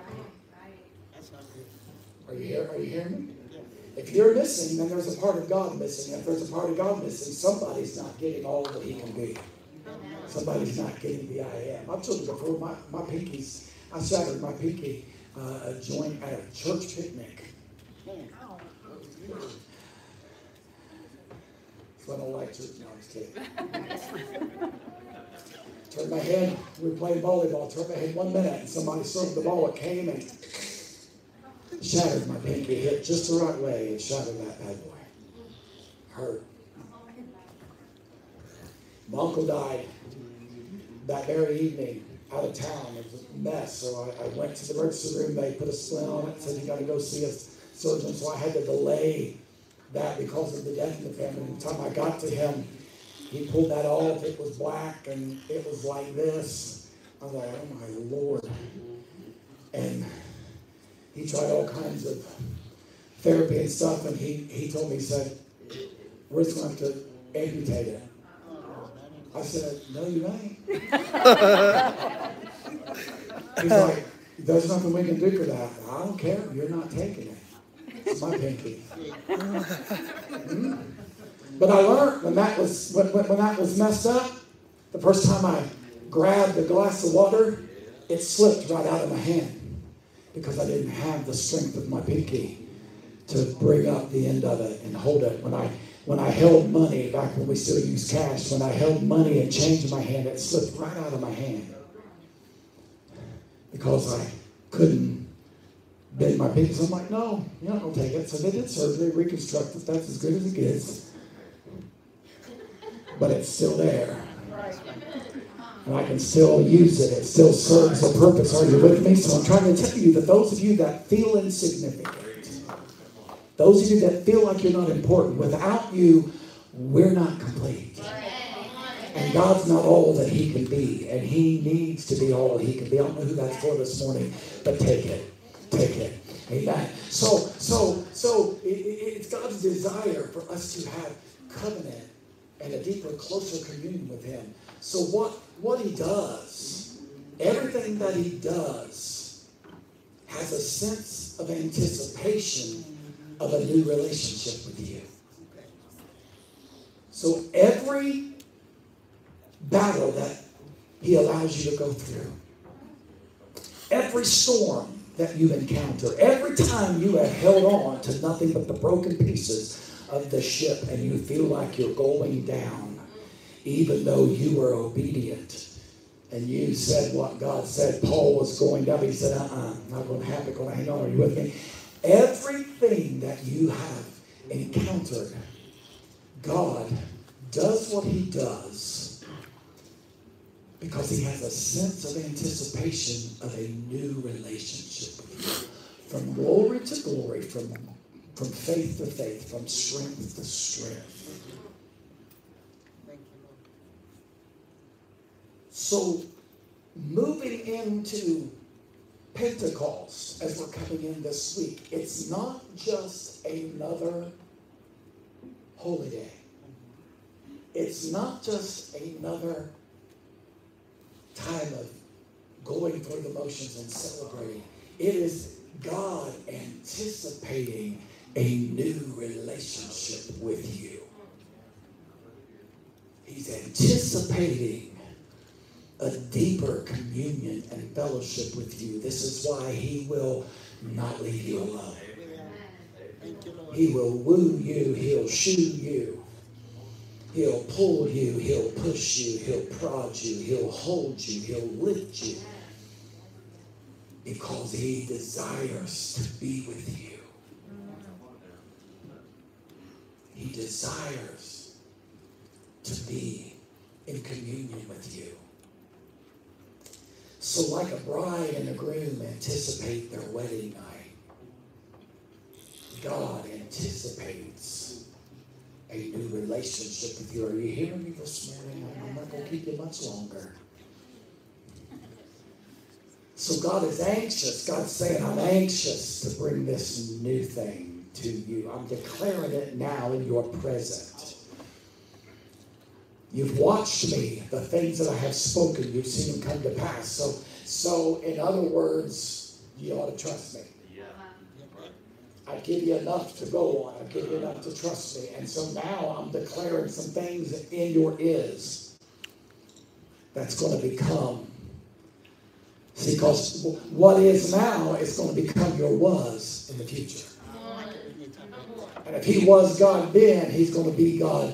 Are you here? Are you hearing me? If you're missing, then there's a part of God missing. If there's a part of God missing, somebody's not getting all that he can be. Somebody's not getting the I am. I've told you before, my pinkies, I shattered my pinky joint at a church picnic. So I don't like church. No, I'm just kidding. Turned my head, we were playing volleyball, turned my head 1 minute, and somebody served the ball. It came and shattered my pinky, hit just the right way, and shattered that bad boy. Hurt. My uncle died that very evening out of town. It was a mess, so I went to the emergency room. They put a splint on it, said you got to go see a surgeon, so I had to delay that because of the death in the family. By the time I got to him, he pulled that off. It was black, and it was like this. I was like, oh my Lord. And he tried all kinds of therapy and stuff, and he told me, he said, we're just going to have to amputate it. I said, no, you ain't. He's like, there's nothing we can do for that. I don't care. You're not taking it. It's my pinky. But I learned when that was messed up, the first time I grabbed a glass of water, it slipped right out of my hand because I didn't have the strength of my pinky to bring up the end of it and hold it. When I held money, back when we still used cash, when I held money and change in my hand, it slipped right out of my hand because I couldn't bend my pinky. So I'm like, no, you're not going to take it. So they did surgery, reconstructed. That's as good as it gets. But it's still there. And I can still use it. It still serves a purpose. Are you with me? So I'm trying to tell you that those of you that feel insignificant, those of you that feel like you're not important, without you, we're not complete. And God's not all that he can be. And he needs to be all he can be. I don't know who that's for this morning, but take it. Take it. Amen. So it's God's desire for us to have covenant and a deeper, closer communion with him. So what he does, everything that he does has a sense of anticipation of a new relationship with you. So every battle that he allows you to go through, every storm that you encounter, every time you have held on to nothing but the broken pieces of the ship and you feel like you're going down, even though you were obedient and you said what God said, Paul was going down, he said, not going to happen, going to hang on, are you with me? Everything that you have encountered, God does what he does because he has a sense of anticipation of a new relationship with you. From glory to glory, from faith to faith, from strength to strength. So, moving into Pentecost, as we're coming in this week, it's not just another holy day. It's not just another time of going through the motions and celebrating. It is God anticipating a new relationship with you. He's anticipating a deeper communion and fellowship with you. This is why he will not leave you alone. He will woo you. He'll shoo you. He'll pull you. He'll push you. He'll prod you. He'll hold you. He'll lift you. Because he desires to be with you. He desires to be in communion with you. So like a bride and a groom anticipate their wedding night, God anticipates a new relationship with you. Are you hearing me this morning? I'm not going to keep you much longer. So God is anxious. God's saying, I'm anxious to bring this new thing to you. I'm declaring it now in your present. You've watched me, the things that I have spoken, you've seen them come to pass. So in other words, you ought to trust me. I give you enough to go on. I give you enough to trust me. And so now I'm declaring some things in your is that's going to become. See, because what is now is going to become your was in the future. And if he was God then, he's going to be God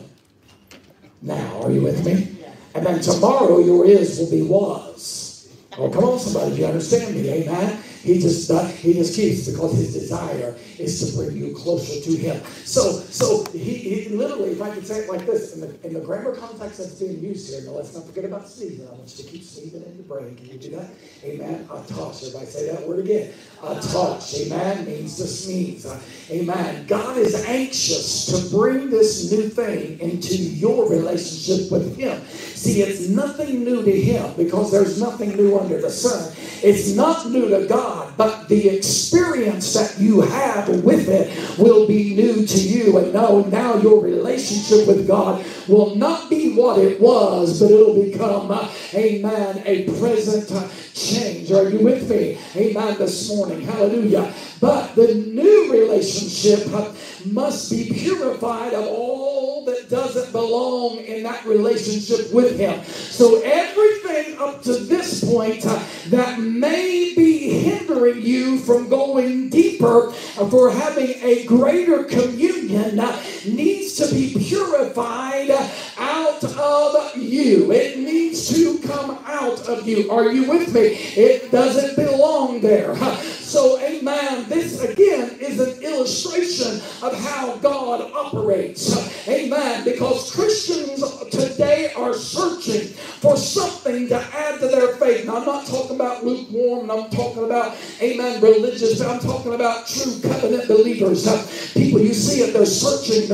now. Are you with me? And then tomorrow your is will be was. Oh, come on, somebody. Do you understand me? Amen. He just keeps, because his desire is to bring you closer to him. So he literally, if I could say it like this, in the grammar context that's being used here, now let's not forget about sneezing. I want you to keep sneezing in your brain. Can you do that? Amen. Atosh. Everybody say that word again. Atosh. Amen. Means to sneeze. Amen. God is anxious to bring this new thing into your relationship with him. See, it's nothing new to him because there's nothing new under the sun. It's not new to God, but the experience that you have with it will be new to you. And now your relationship with God will not be what it was, but it'll become, amen, a present change. Are you with me? Amen, this morning. Hallelujah. But the new relationship must be purified of all that doesn't belong in that relationship with him. So everything up to this point that may be hindering you from going deeper, for having a greater communion, needs to be purified out of you. It needs to come out of you. Are you with me? It doesn't belong there. So, amen, this again is an illustration of how God operates. Amen. Because Christians today are searching for something to add to their faith. Now, I'm not talking about lukewarm. I'm talking about, amen, religious. I'm talking about true covenant believers. People, you see it, they're searching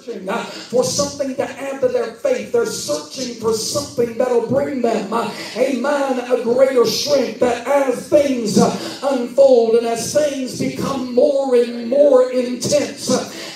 for something to add to their faith. They're searching for something that'll bring them, amen, a greater strength, that as things unfold and as things become more and more intense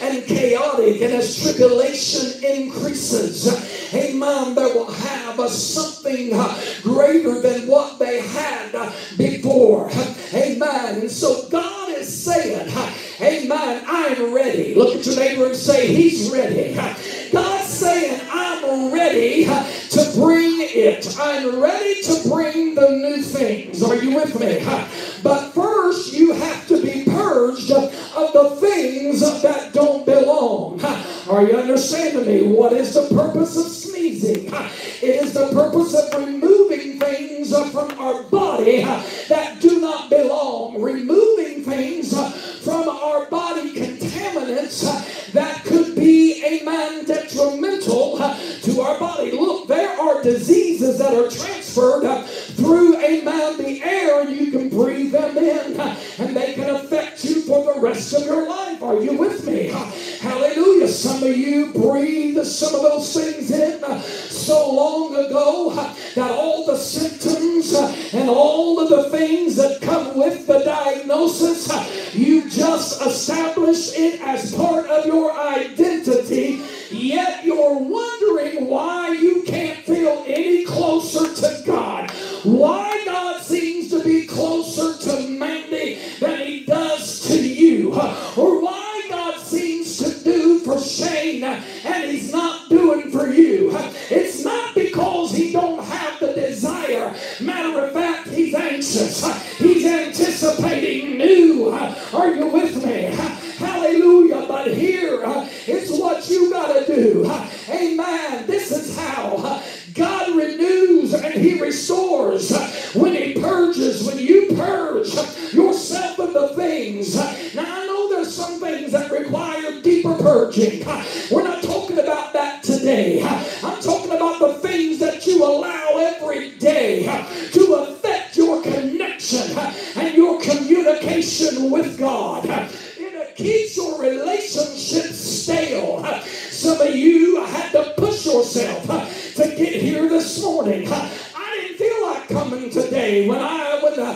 and chaotic, and as tribulation increases, amen, they will have something greater than what they had before. Amen. And so God is saying, amen, I'm ready. Look at your neighbor and say, he's ready. God's saying, I'm ready to bring it. I'm ready to bring the new things. Are you with me? But first, you have to be purged of the things that don't belong. Are you understanding me? What is the purpose of sneezing? It is the purpose of removing things from our body that do not belong. Removing things from our body, contaminants that could be, amen, detrimental to our body. Look, there are diseases that are transferred through, amen, the air, and you can breathe them in, and they can affect you for the rest of your life. Are you with me? Hallelujah. Some of you breathed some of those things in so long ago that all the symptoms and all of the things that come with the diagnosis, you just established it as part of your identity, yet you're wondering why you can't feel any closer to God. Why God seems to be closer to Mandy than he does to you. Or why God seems to do for Shane and he's not doing for you. It's not because he don't have the desire. Matter of fact, he's anxious. He's anticipating new. Are you with me? Hallelujah. But here, it's what you got to do. Amen. This is how God renews and he restores when he purges. When you purge yourself of the things. Now I know there's some things that require deeper purging. We're not talking about that today. I'm talking about the things that you allow every day to affect your connection and your communication with God. It keeps your relationship stale. Some of you had to push yourself to get here this morning. I didn't feel like coming today when I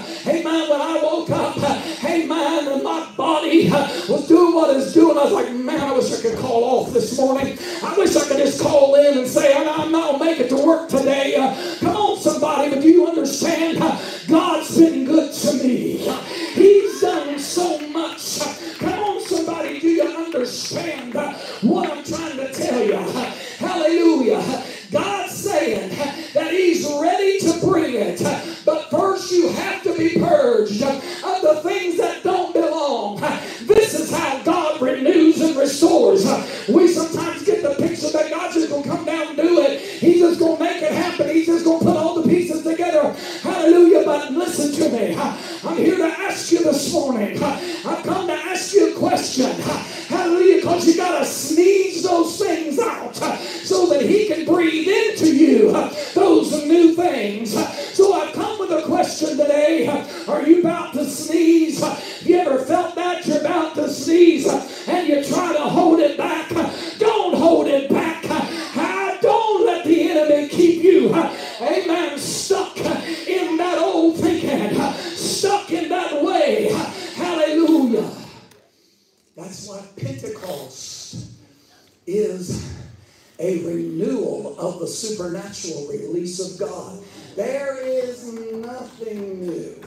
woke up, amen, and my body was doing what it's doing. I was like, man, I wish I could call off this morning. I wish I could just call in and say, I'm not going to make it to work today. Come on, somebody, but do you understand? God's been good to me. He's done so much. Come on, somebody, do you understand what I'm trying to tell you? Hallelujah. God's saying that he's ready to bring it. But first you have to be purged of the things that don't belong. This is how God renews and restores. We sometimes get the picture that God's just going to come down and do it. He's just going to make it happen. He's just going to put all the pieces together. Hallelujah. But listen to me. I'm here to ask you this morning. I've come to ask you a question. Hallelujah. Because you got to sneeze those things out so that he can breathe into you those new things. So I've come with a question today. Are you about to sneeze? You ever felt that you're about to sneeze and you try to hold it back? Don't hold it back. Don't let the enemy keep you, amen, stuck in that old thinking, stuck in that way. Hallelujah. That's why Pentecost is a renewal of the supernatural release of God. There is nothing new,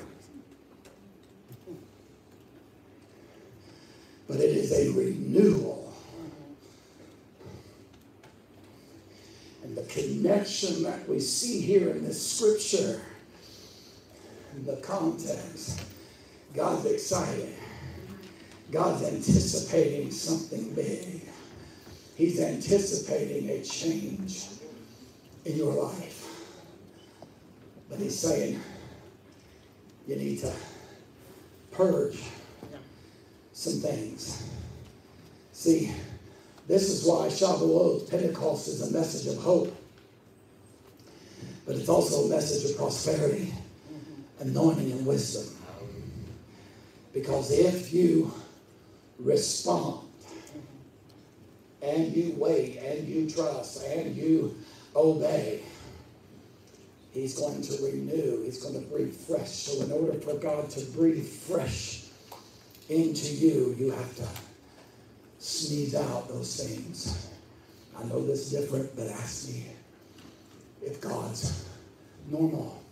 but it is a renewal. And the connection that we see here in this scripture, in the context, God's excited. God's anticipating something big. He's anticipating a change in your life. But he's saying, you need to purge some things. See, this is why Shavuot, Pentecost, is a message of hope. But it's also a message of prosperity, anointing, and wisdom. Because if you respond, and you wait, and you trust, and you obey, he's going to renew. He's going to breathe fresh. So in order for God to breathe fresh into you, you have to sneeze out those things. I know this is different, but ask me if God's normal.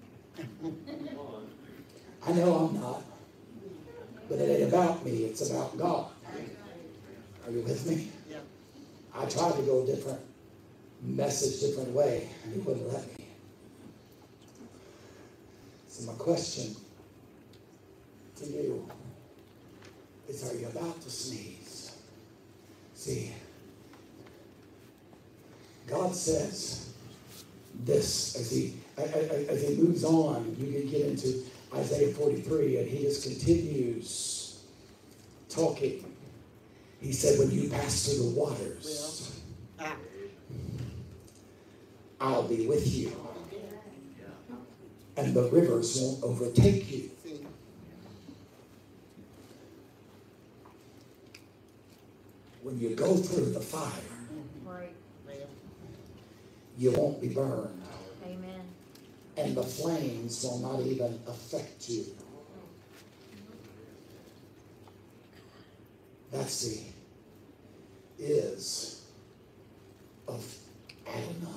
I know I'm not, but it ain't about me, it's about God. Are you with me? Yeah. I tried to go a different message, different way, and he wouldn't let me. So my question to you is, are you about to sneeze? See, God says this as he moves on. You can get into Isaiah 43, and he just continues talking. He said, when you pass through the waters, I'll be with you, and the rivers won't overtake you. When you go through the fire, Right. you won't be burned, Amen. and the flames will not even affect you. That's the is of Adonai.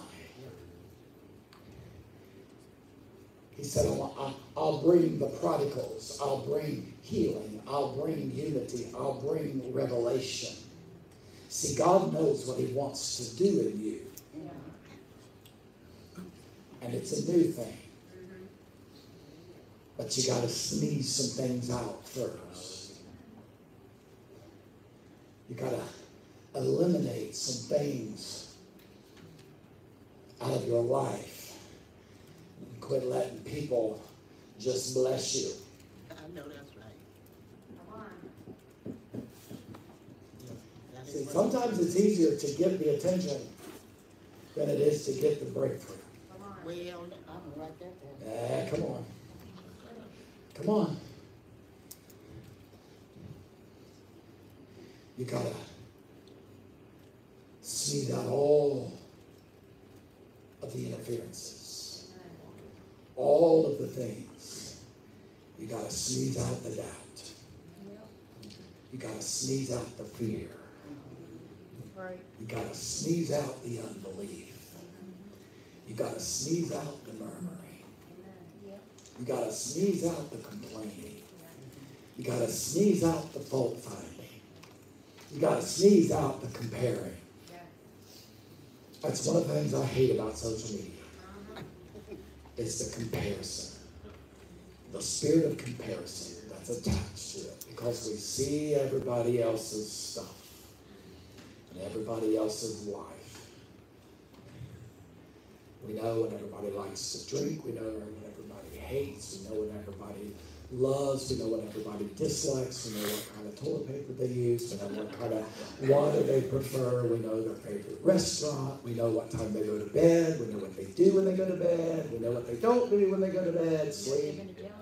He said, I'll bring the prodigals, I'll bring healing, I'll bring unity, I'll bring revelation. See, God knows what he wants to do in you. And it's a new thing. But you got to sneeze some things out first. You got to eliminate some things out of your life. And quit letting people just bless you. I know that's right. That is See, what- sometimes it's easier to get the attention than it is to get the breakthrough. Well, I'm right there. Come on. Come on. You gotta sneeze out all of the interferences. All of the things. You gotta sneeze out the doubt. You gotta sneeze out the fear. Right. You gotta sneeze out the unbelief. You gotta sneeze out the murmuring. You gotta sneeze out the complaining. You gotta sneeze out the fault finding. You gotta sneeze out the comparing. That's one of the things I hate about social media. It's the comparison. The spirit of comparison that's attached to it. Because we see everybody else's stuff. And everybody else's life. We know when everybody likes to drink. We know when everybody hates. We know when everybody loves. We know what everybody dislikes. We know what kind of toilet paper they use. We know what kind of water they prefer. We know their favorite restaurant. We know what time they go to bed. We know what they do when they go to bed. We know what they don't do when they go to bed. Sleep.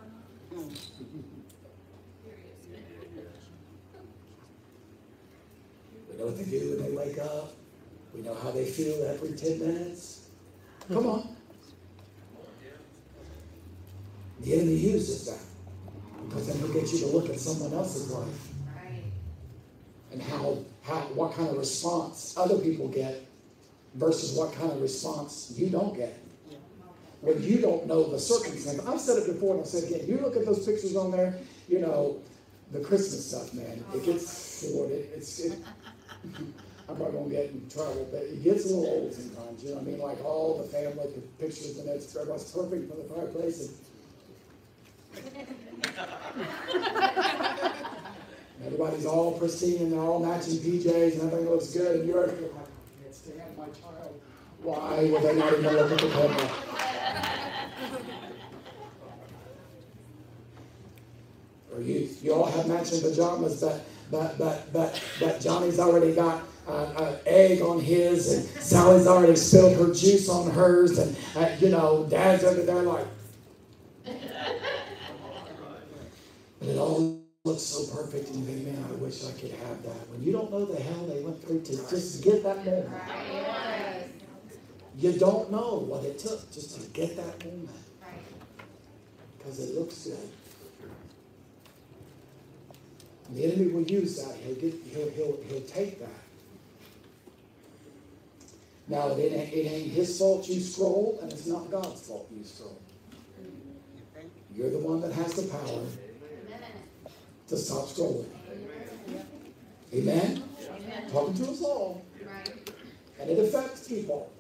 We know what they do when they wake up. We know how they feel every 10 minutes. Come on. The enemy uses that. Because then he'll get you to look at someone else's life. And what kind of response other people get versus what kind of response you don't get. When you don't know the circumstance. I've said it before and I'll say it again. You look at those pictures on there, you know, the Christmas stuff, man. It gets thwarted. I'm not going to get in trouble, but it gets a little old sometimes, you know what I mean? Like all the family pictures and everybody's perfect for the fireplace. And everybody's all pristine and they're all matching PJs and everything looks good. And you're like, I can't stand my child. Why would they not even look at the camera? Or you all have matching pajamas, but Johnny's already got egg on his, and Sally's already spilled her juice on hers, and Dad's over there like. But it all looks so perfect, and you think, man, I wish I could have that. When you don't know the hell they went through to just get that moment. You don't know what it took just to get that moment. Because it looks good. And the enemy will use that. He'll take that. Now, it ain't his fault you scrolled, and it's not God's fault you scrolled. You're the one that has the power to stop scrolling. Amen? Talking to us all. And it affects people.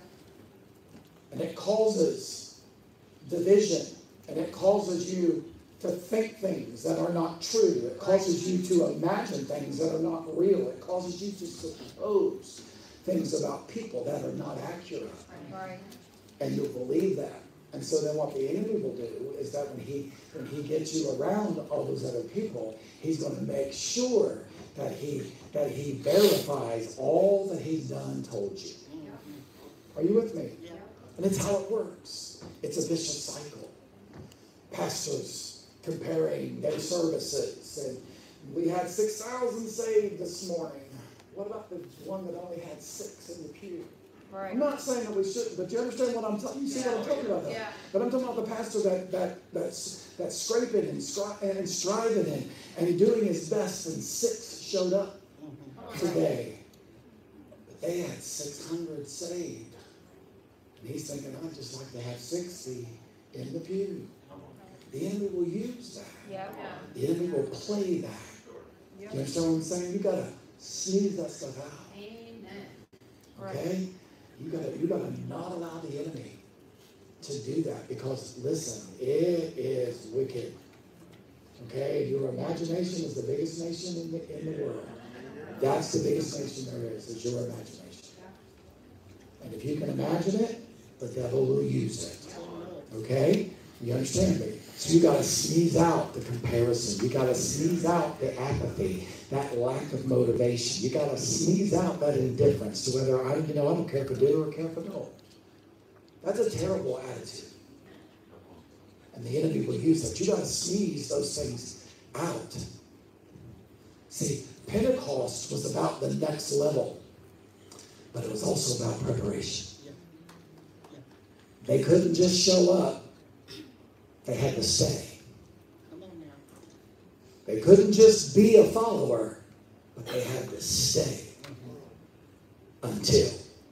And it causes division. And it causes you to think things that are not true. It causes you to imagine things that are not real. It causes you to suppose things about people that are not accurate. And you'll believe that. And so then what the enemy will do is that when he gets you around all those other people, he's going to make sure that he verifies all that he's done told you. Are you with me? Yeah. And it's how it works. It's a vicious cycle. Pastors comparing their services, and we had 6,000 saved this morning. What about the one that only had 6 in the pew? Right. I'm not saying that we shouldn't, but you understand what I'm talking. You see what I'm talking about? Yeah. But I'm talking about the pastor that's scraping and striving and doing his best, and 6 showed up today. But they had 600 saved. And he's thinking, I'd just like to have 60 in the pew. The enemy will use that. Yep. The enemy will play that. Yep. You understand what I'm saying? You got to sneeze that stuff out. Amen. Okay? You gotta not allow the enemy to do that, because listen, it is wicked. Okay? Your imagination is the biggest nation in the world. That's the biggest nation there is your imagination. And if you can imagine it, the devil will use it. Okay? You understand me? So you got to sneeze out the comparison. You got to sneeze out the apathy, that lack of motivation. You got to sneeze out that indifference to whether I don't care if I do or care if I don't. That's a terrible attitude. And the enemy will use that. You got to sneeze those things out. See, Pentecost was about the next level, but it was also about preparation. They couldn't just show up. They had to stay. They couldn't just be a follower, but they had to stay until.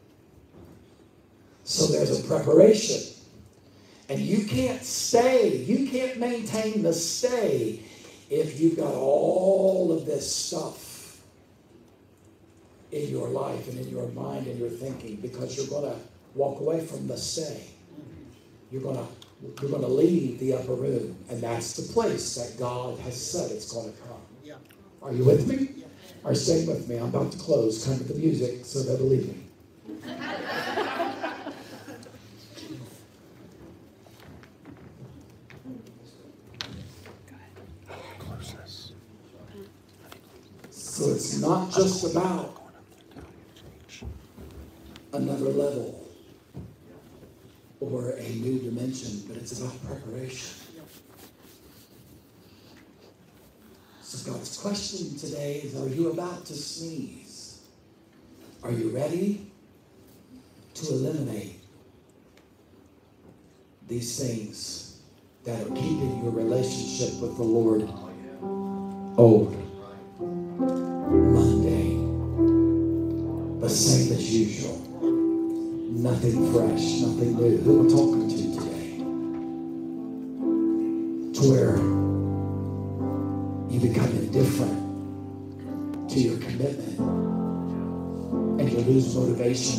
So there's a preparation. And you can't stay. You can't maintain the stay if you've got all of this stuff in your life and in your mind and your thinking, because you're going to walk away from the stay. You're going to leave the upper room, and that's the place that God has said it's going to come. Yeah. Are you with me? Yeah. Are you staying with me? I'm about to close. Come to the music so they'll believe me. So it's not just about another level or a new dimension, but it's about preparation. So God's question today is, are you about to sneeze? Are you ready to eliminate these things that are keeping your relationship with the Lord old, mundane, the same as usual? Nothing fresh, nothing new. Who am I talking to today? To where you become indifferent to your commitment and you lose motivation.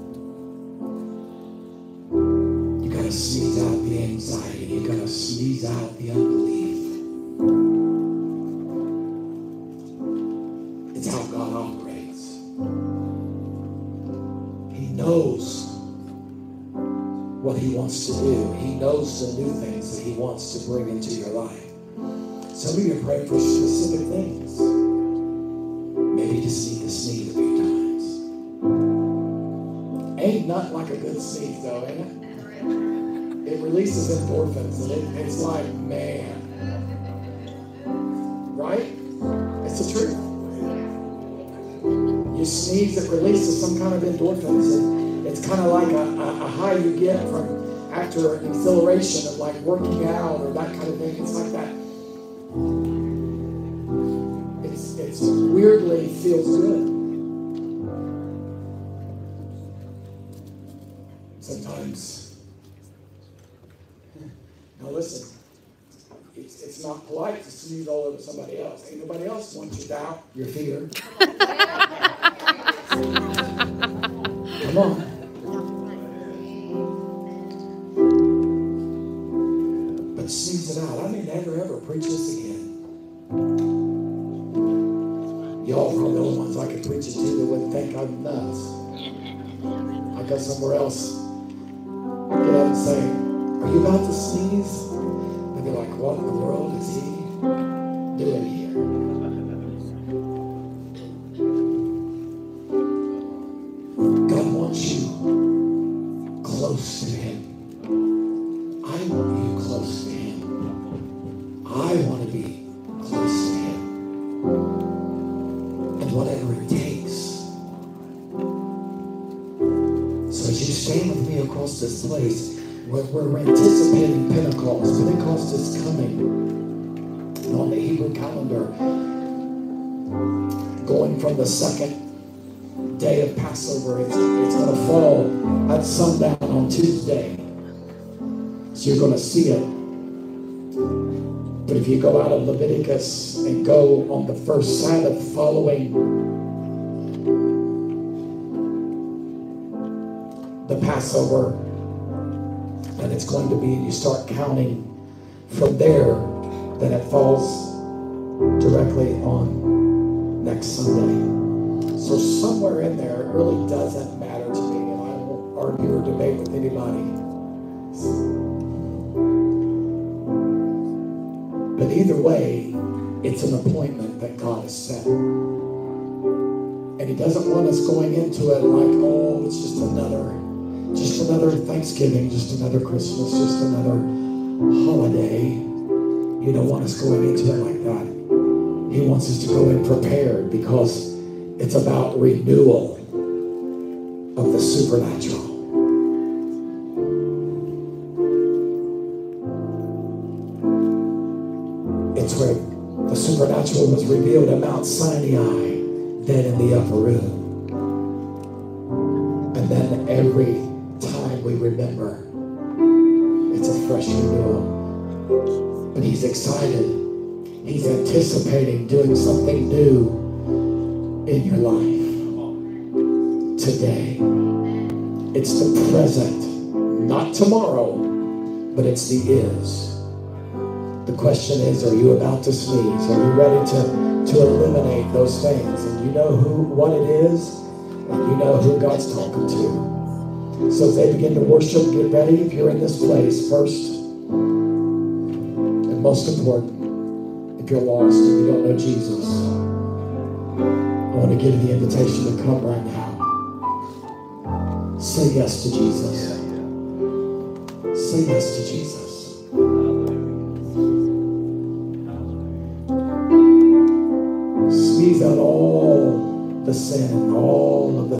You gotta sneeze out the anxiety. You gotta sneeze out the unbelief. It's how God operates. He knows what he wants to do. He knows the new things that he wants to bring into your life. Some of you are praying for specific things. Maybe you just need to sneeze a few times. Ain't nothing like a good sneeze though, ain't it? It releases endorphins, and it's like, man. Right? It's the truth. You sneeze, it releases some kind of endorphins, and it's kind of like a high you get from after an exhilaration of like working out or that kind of thing. It's like that. It weirdly feels good. Sometimes, now listen, it's not polite to sneeze all over somebody else. Ain't nobody else wants you to doubt your fear. Come on. But sneeze it out. I may never ever preach this again. Y'all are the only ones I could preach it to that wouldn't think I'm nuts. I go somewhere else, get up and say, "Are you about to sneeze?" And they're like, "What in the world is he doing here?" God wants you close to him. I want you close to him. I want to be close to him. And whatever it takes. So as you stand with me across this place, where we're anticipating Pentecost. Pentecost is coming. And on the Hebrew calendar, going from the second day of Passover, it's going to fall at sundown on Tuesday. So you're going to see it. But if you go out of Leviticus and go on the first Sabbath following the Passover, and it's going to be, and you start counting from there, then it falls directly on next Sunday. So somewhere in there, it really doesn't matter to me, and I won't argue or debate with anybody. But either way, it's an appointment that God has set. And he doesn't want us going into it like, oh, it's just another Thanksgiving, just another Christmas, just another holiday. He don't want us going into it like that. He wants us to go in prepared, because it's about renewal of the supernatural. It's where the supernatural was revealed at Mount Sinai, then in the upper room. And then every time we remember, it's a fresh renewal. But he's excited. He's anticipating doing something new in your life today. It's the present, not tomorrow, but it's the is. The question is, are you about to sneeze? Are you ready to eliminate those things? And you know what it is, and you know who God's talking to. So as they begin to worship, get ready. If you're in this place, first and most important, if you're lost and you don't know Jesus, I want to give you the invitation to come right now. Say yes to Jesus. Say yes to Jesus. Squeeze out all the sin, all